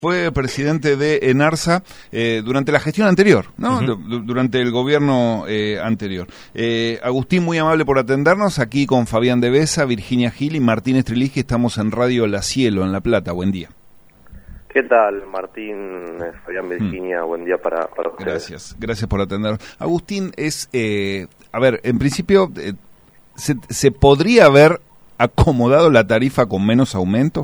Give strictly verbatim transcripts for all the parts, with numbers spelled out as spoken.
Fue presidente de ENARSA eh, durante la gestión anterior, ¿no? Uh-huh. D- durante el gobierno eh, anterior. Eh, Agustín, muy amable por atendernos, aquí con Fabián de Besa, Virginia Gil y Martín Estrilischi, estamos en Radio La Cielo, en La Plata. Buen día. ¿Qué tal, Martín, Fabián, Virginia? Mm. Buen día para, para ustedes. Gracias, gracias por atendernos. Agustín, es, eh, a ver, en principio, eh, ¿se, ¿se podría haber acomodado la tarifa con menos aumento?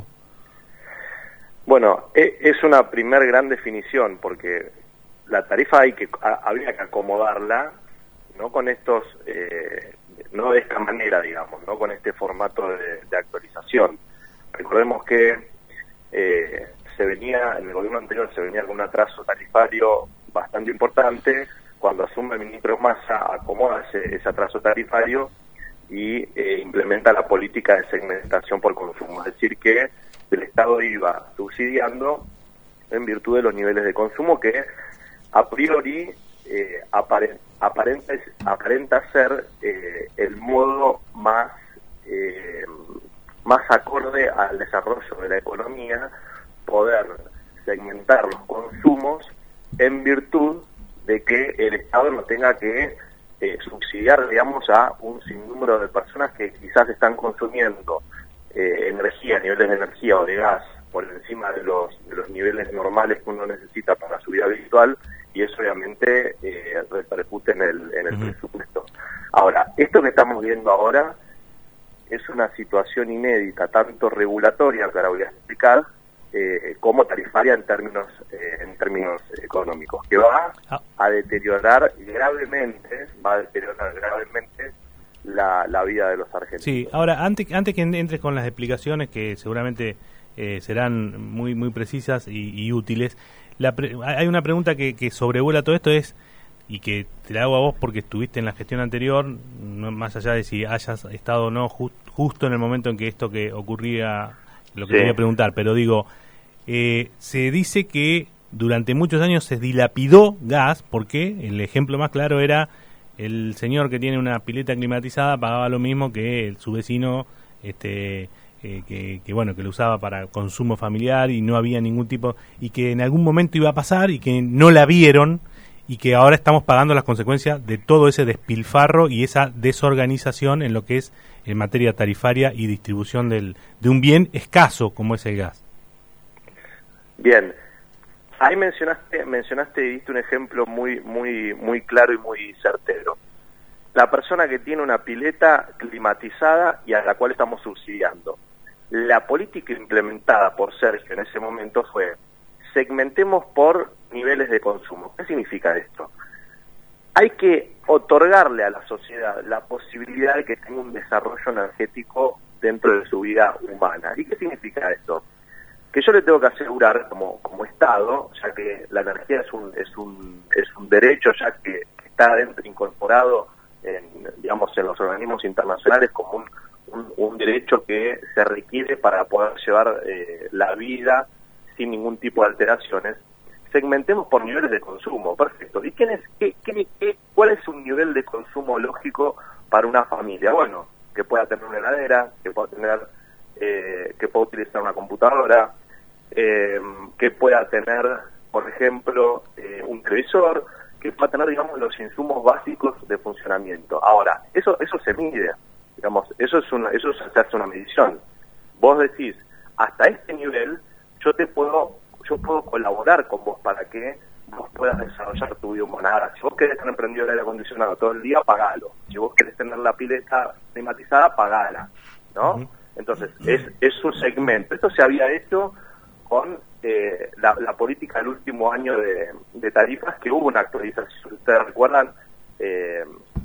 Bueno, es una primer gran definición, porque la tarifa hay que habría que acomodarla, no con estos, eh, no de esta manera, digamos, no con este formato de, de actualización. Recordemos que eh, se venía, en el gobierno anterior se venía con un atraso tarifario bastante importante. Cuando asume el ministro Massa, acomoda ese, ese atraso tarifario y eh, implementa la política de segmentación por consumo, es decir que el Estado iba subsidiando en virtud de los niveles de consumo que a priori eh, apare, aparenta, aparenta ser eh, el modo más eh, más acorde al desarrollo de la economía, poder segmentar los consumos en virtud de que el Estado no tenga que eh, subsidiar, digamos, a un sinnúmero de personas que quizás están consumiendo Eh, energía, niveles de energía o de gas por encima de los de los niveles normales que uno necesita para su vida habitual, y eso obviamente eh, repercute en el en el uh-huh. presupuesto. Ahora, esto que estamos viendo ahora es una situación inédita, tanto regulatoria, que ahora voy a explicar, eh, como tarifaria en términos eh, en términos económicos, que va a deteriorar gravemente, va a deteriorar gravemente La, la vida de los argentinos. Sí, ahora, antes, antes que entres con las explicaciones, que seguramente eh, serán muy muy precisas y, y útiles, la pre hay una pregunta que, que sobrevuela todo esto, es, y que te la hago a vos porque estuviste en la gestión anterior, no, más allá de si hayas estado o no just, justo en el momento en que esto que ocurría, lo que sí. Te voy a preguntar, pero digo, eh, se dice que durante muchos años se dilapidó gas, porque el ejemplo más claro era el señor que tiene una pileta climatizada pagaba lo mismo que el, su vecino, este, eh, que, que bueno, que lo usaba para consumo familiar y no había ningún tipo, y que en algún momento iba a pasar y que no la vieron y que ahora estamos pagando las consecuencias de todo ese despilfarro y esa desorganización en lo que es en materia tarifaria y distribución del, de un bien escaso como es el gas. Bien. Ahí mencionaste, mencionaste y diste un ejemplo muy, muy, muy claro y muy certero. La persona que tiene una pileta climatizada y a la cual estamos subsidiando. La política implementada por Sergio en ese momento fue: segmentemos por niveles de consumo. ¿Qué significa esto? Hay que otorgarle a la sociedad la posibilidad de que tenga un desarrollo energético dentro de su vida humana. ¿Y qué significa esto? Que yo le tengo que asegurar como como Estado, ya que la energía es un es un es un derecho ya que está dentro incorporado en, digamos, en los organismos internacionales como un, un, un derecho que se requiere para poder llevar eh, la vida sin ningún tipo de alteraciones. Segmentemos por niveles de consumo, perfecto. ¿Y quién es, qué, qué, qué, cuál es un nivel de consumo lógico para una familia? Bueno, que pueda tener una heladera, que pueda tener eh, que pueda utilizar una computadora, Eh, que pueda tener, por ejemplo, eh, un televisor, que pueda tener, digamos, los insumos básicos de funcionamiento. Ahora, eso eso se mide, digamos, eso es una, eso se hace una medición. Vos decís, hasta este nivel yo te puedo yo puedo colaborar con vos para que vos puedas desarrollar tu vida humana. Ahora, si vos querés tener prendido el aire acondicionado todo el día, pagalo. Si vos querés tener la pileta climatizada, pagala, ¿no? Uh-huh. Entonces, es, es un segmento. Esto se había hecho con eh, la, la política del último año de, de tarifas, que hubo una actualización. Ustedes recuerdan, eh,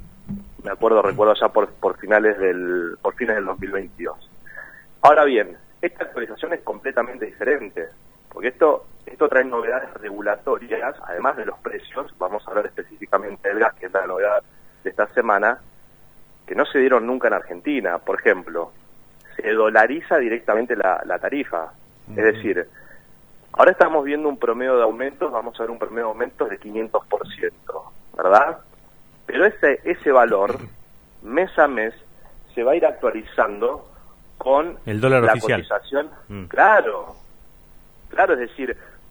me acuerdo, recuerdo ya por, por finales del por fines del dos mil veintidós. Ahora bien, esta actualización es completamente diferente, porque esto esto trae novedades regulatorias, además de los precios. Vamos a hablar específicamente del gas, que es la novedad de esta semana, que no se dieron nunca en Argentina. Por ejemplo, se dolariza directamente la, la tarifa. Es decir, ahora estamos viendo un promedio de aumentos, vamos a ver un promedio de aumentos de quinientos por ciento, ¿verdad? Pero ese ese valor, mes a mes, se va a ir actualizando con el dólar la oficial. Cotización. Mm. Claro, claro, es decir,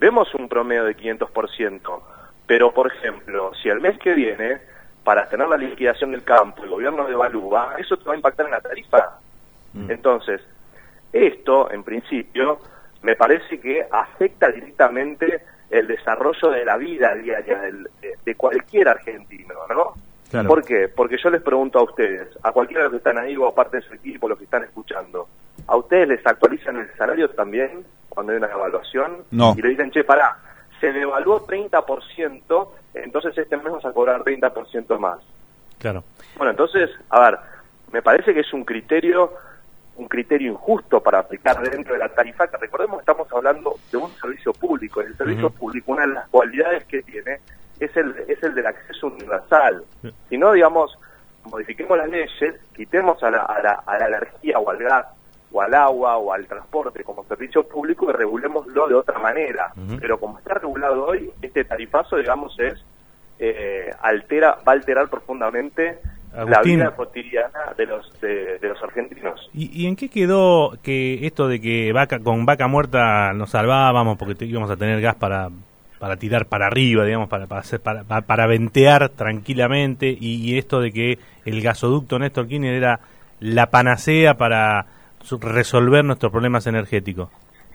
vemos un promedio de quinientos por ciento, pero por ejemplo, si el mes que viene, para tener la liquidación del campo, el gobierno devalúa, eso te va a impactar en la tarifa. Mm. Entonces, esto, en principio, me parece que afecta directamente el desarrollo de la vida diaria del, de, de cualquier argentino, ¿no? Claro. ¿Por qué? Porque yo les pregunto a ustedes, a cualquiera de los que están ahí o aparte de su equipo, los que están escuchando, ¿a ustedes les actualizan el salario también cuando hay una evaluación? No. Y le dicen, che, pará, se devaluó treinta por ciento, entonces este mes vas a cobrar treinta por ciento más. Claro. Bueno, entonces, a ver, me parece que es un criterio un criterio injusto para aplicar dentro de la tarifa, que recordemos estamos hablando de un servicio público. El servicio uh-huh. público, una de las cualidades que tiene es el es el del acceso universal. Uh-huh. Si no, digamos, modifiquemos las leyes, quitemos a la, a, la, a la energía o al gas o al agua o al transporte como servicio público y regulémoslo de otra manera. Uh-huh. Pero como está regulado hoy, este tarifazo, digamos, es eh, altera va a alterar profundamente Agustín, la vida cotidiana de los de, de los argentinos. ¿Y, ¿Y en qué quedó que esto de que vaca con vaca muerta nos salvábamos porque te, íbamos a tener gas para para tirar para arriba, digamos, para para hacer, para, para, para ventear tranquilamente, y, y esto de que el gasoducto Néstor Kirchner era la panacea para resolver nuestros problemas energéticos?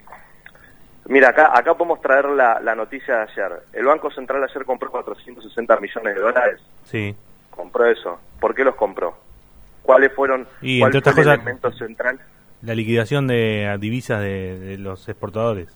Mira, acá acá podemos traer la, la noticia de ayer. El Banco Central ayer compró cuatrocientos sesenta millones de dólares. Sí. Compró eso. ¿Por qué los compró? ¿Cuáles fueron? Y ¿Cuál entre fue otras el cosas, elemento central? La liquidación de divisas de, de los exportadores.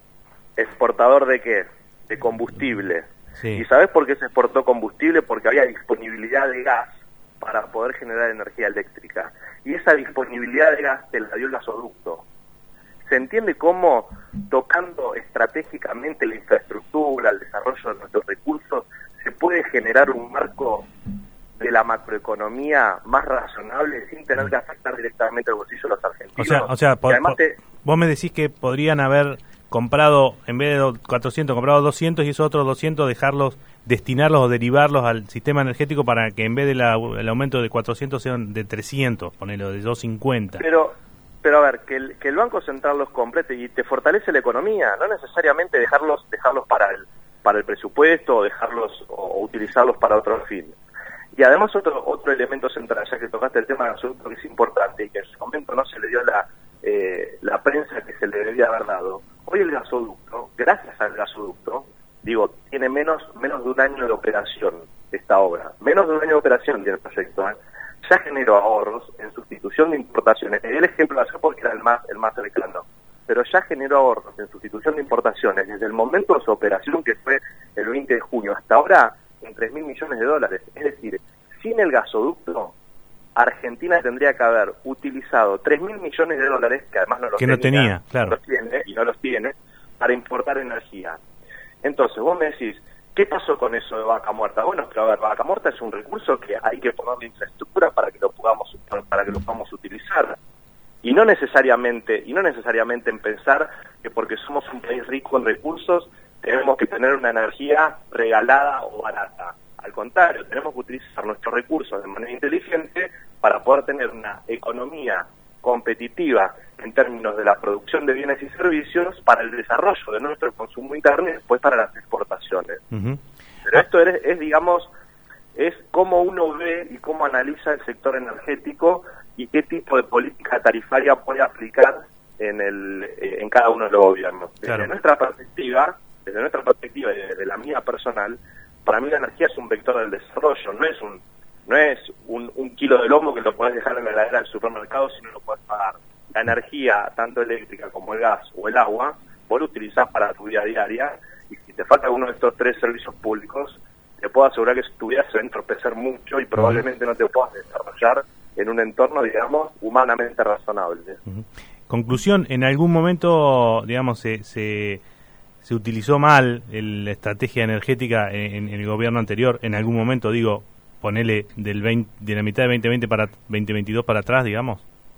¿Exportador de qué? De combustible. Sí. ¿Y sabes por qué se exportó combustible? Porque había disponibilidad de gas para poder generar energía eléctrica. Y esa disponibilidad de gas te la dio el gasoducto. ¿Se entiende cómo, tocando estratégicamente la infraestructura, el desarrollo de nuestros recursos, se puede generar un marco de la macroeconomía más razonable sin tener que afectar directamente el bolsillo de los argentinos? O sea, o sea po, po, te... vos me decís que podrían haber comprado, en vez de cuatrocientos, comprado doscientos, y esos otros doscientos dejarlos, destinarlos o derivarlos al sistema energético para que en vez del de aumento de cuatrocientos sean de trescientos, ponelo, de doscientos cincuenta. Pero... Pero a ver, que el, que el Banco Central los complete y te fortalece la economía, no necesariamente dejarlos dejarlos para el para el presupuesto o dejarlos o utilizarlos para otro fin. Y además otro otro elemento central, ya que tocaste el tema del gasoducto, que es importante y que en su momento no se le dio la eh, la prensa que se le debía haber dado. Hoy el gasoducto, gracias al gasoducto, digo, tiene menos menos de un año de operación esta obra, menos de un año de operación tiene el proyecto, ¿eh? Ya generó ahorros en sustitución de importaciones. El ejemplo de ayer porque era el más el más cercano, pero ya generó ahorros en sustitución de importaciones desde el momento de su operación, que fue el veinte de junio, hasta ahora en tres mil millones de dólares. Es decir, sin el gasoducto, Argentina tendría que haber utilizado tres mil millones de dólares, que además no los que no tenía, tenía, claro. No los tiene, y no los tiene, para importar energía. Entonces, vos me decís, ¿qué pasó con eso de vaca muerta? Bueno, pero a ver, vaca muerta es un recurso que hay que ponerle infraestructura para que lo podamos para que lo podamos utilizar. Y no necesariamente, y no necesariamente en pensar que porque somos un país rico en recursos tenemos que tener una energía regalada o barata. Al contrario, tenemos que utilizar nuestros recursos de manera inteligente para poder tener una economía competitiva en términos de la producción de bienes y servicios para el desarrollo de nuestro consumo interno y después para las exportaciones. Uh-huh. Pero esto es, es, digamos, es cómo uno ve y cómo analiza el sector energético y qué tipo de política tarifaria puede aplicar en el en cada uno de los gobiernos. Desde claro. nuestra perspectiva, desde nuestra perspectiva y desde la mía personal, para mí la energía es un vector del desarrollo, no es un no es un, un kilo de lomo que lo podés dejar en la heladera del supermercado si no lo podés pagar. La energía, tanto eléctrica como el gas o el agua, vos lo utilizás para tu vida diaria, y si te falta alguno de estos tres servicios públicos, te puedo asegurar que tu vida se va a entorpecer mucho y probablemente no te puedas desarrollar en un entorno, digamos, humanamente razonable. Uh-huh. Conclusión, en algún momento, digamos, se... se... se utilizó mal el, la estrategia energética en, en el gobierno anterior, en algún momento, digo, ponele del veinte, de la mitad de veinte veinte para veinte veintidós para atrás, digamos.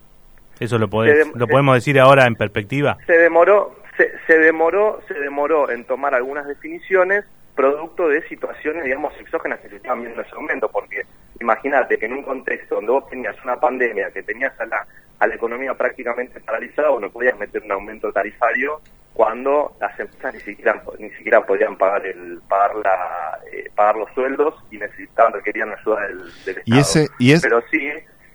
Eso lo podés, lo podemos decir ahora en perspectiva. Se demoró, se, se demoró, se demoró en tomar algunas definiciones producto de situaciones, digamos, exógenas que se estaban viendo en ese momento, porque imagínate que en un contexto donde vos tenías una pandemia, que tenías a la, a la economía prácticamente paralizada, vos no podías meter un aumento tarifario cuando las empresas ni siquiera ni siquiera podían pagar el pagar la eh, pagar los sueldos y necesitaban requerían ayuda del, del Estado. Y ese y es... Pero sí,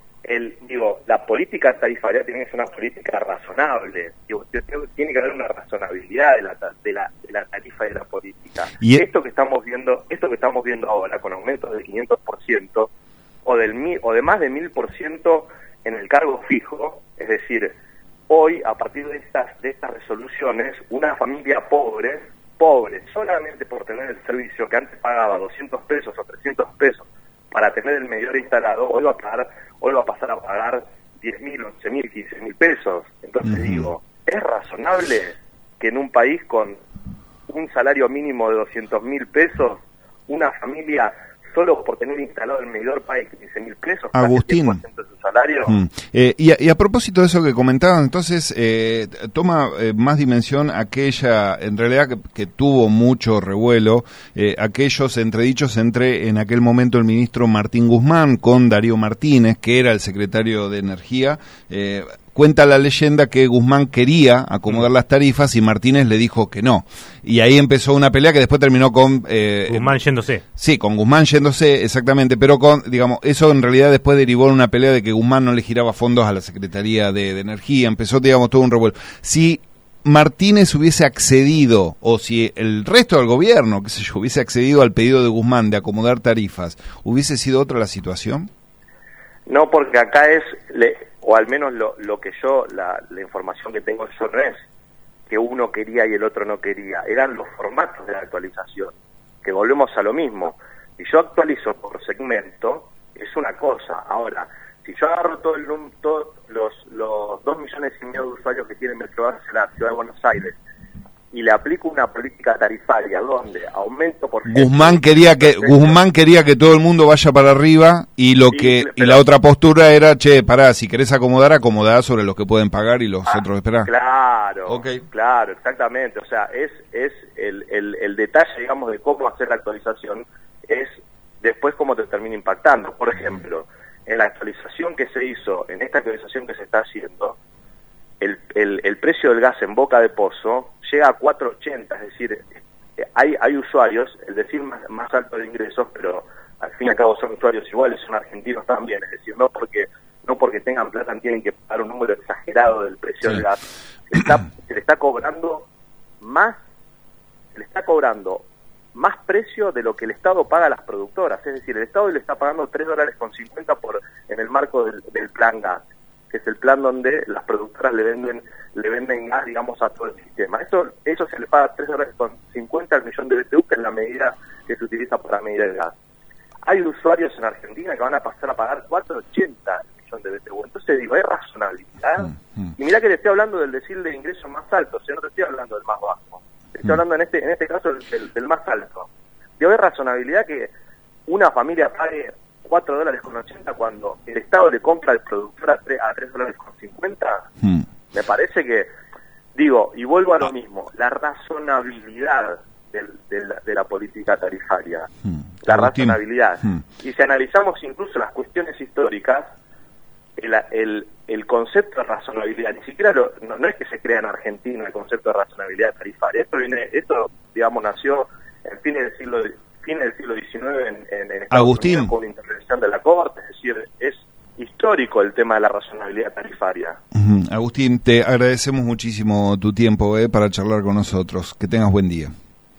el digo, la política tarifaria tiene que ser una política razonable. Digo, tiene que haber una razonabilidad de la de la, de la tarifa y de la política. Y es... esto que estamos viendo, esto que estamos viendo ahora con aumentos del quinientos por ciento o del mil, o de más de mil por ciento en el cargo fijo, es decir, hoy, a partir de estas de estas resoluciones, una familia pobre, pobre, solamente por tener el servicio que antes pagaba doscientos pesos o trescientos pesos para tener el medidor instalado, hoy va a pagar, hoy va a pasar a pagar diez mil, once mil, quince mil pesos. Entonces uh-huh. digo, ¿es razonable que en un país con un salario mínimo de doscientos mil pesos, una familia solo por tener instalado el medidor pague quince mil pesos? Agustín. De su salario? Mm. Eh, y, a, y a propósito de eso que comentaban, entonces eh, toma eh, más dimensión aquella, en realidad que, que tuvo mucho revuelo, eh, aquellos entredichos entre en aquel momento el ministro Martín Guzmán con Darío Martínez, que era el secretario de Energía. eh, Cuenta la leyenda que Guzmán quería acomodar las tarifas y Martínez le dijo que no. Y ahí empezó una pelea que después terminó con... Eh, Guzmán yéndose. Sí, con Guzmán yéndose, exactamente, pero con, digamos, eso en realidad después derivó en una pelea de que Guzmán no le giraba fondos a la Secretaría de, de Energía. Empezó, digamos, todo un revuelo. Si Martínez hubiese accedido, o si el resto del gobierno, qué sé yo, hubiese accedido al pedido de Guzmán de acomodar tarifas, ¿hubiese sido otra la situación? No, porque acá es... Le... o al menos lo, lo que yo, la, la información que tengo yo no es que uno quería y el otro no quería, eran los formatos de la actualización, que volvemos a lo mismo. Si yo actualizo por segmento, es una cosa. Ahora, si yo agarro todo el todos los, los dos millones y medio de usuarios que tiene Metrogas en la ciudad de Buenos Aires, y le aplico una política tarifaria donde aumento por Guzmán quería que Guzmán quería que todo el mundo vaya para arriba y lo que pero, y la otra postura era, che, pará, si querés acomodar, acomodá sobre los que pueden pagar y los ah, otros esperar. Claro, okay. claro, exactamente. O sea, es es el, el, el detalle, digamos, de cómo hacer la actualización, es después cómo te termina impactando. Por ejemplo, en la actualización que se hizo, en esta actualización que se está haciendo, El, el, el precio del gas en Boca de Pozo llega a cuatro ochenta, es decir, hay hay usuarios, el decir más, más alto de ingresos, pero al fin y al cabo son usuarios iguales, son argentinos también, es decir, no porque no porque tengan plata tienen que pagar un número exagerado del precio sí. del gas, se, está, se le está cobrando más, se le está cobrando más precio de lo que el Estado paga a las productoras, es decir, el Estado le está pagando tres dólares con cincuenta por en el marco del, del plan gas, que es el plan donde las productoras le venden le venden gas, digamos, a todo el sistema. Eso eso se le paga tres dólares con cincuenta al millón de B T U, que es la medida que se utiliza para medir el gas. Hay usuarios en Argentina que van a pasar a pagar cuatro ochenta al millón de B T U. Entonces digo, ¿hay razonabilidad? Mm, mm. Y mirá que le estoy hablando del decir de ingresos más altos, yo no te estoy hablando del más bajo. Te estoy mm. hablando en este en este caso del, del, del más alto. Digo, ¿hay razonabilidad que una familia pague cuatro dólares con ochenta cuando el Estado le compra al productor a tres dólares con cincuenta? Hmm. Me parece que, digo, y vuelvo a lo mismo, la razonabilidad del, de, la, de la política tarifaria, hmm. la razonabilidad. Hmm. Y si analizamos incluso las cuestiones históricas, el, el, el concepto de razonabilidad, ni siquiera lo, no, no es que se crea en Argentina el concepto de razonabilidad tarifaria, esto viene, esto digamos nació en fines del siglo fines del siglo diecinueve en, en, en Estados Agustín. Unidos con intervención de la Corte, es decir, es histórico el tema de la razonabilidad tarifaria. Uh-huh. Agustín, te agradecemos muchísimo tu tiempo eh, para charlar con nosotros. Que tengas buen día.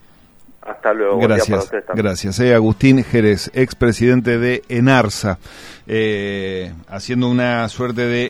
Hasta luego. Gracias, buen día para ustedes gracias. Eh, Agustín Jerez, expresidente de ENARSA, eh, haciendo una suerte de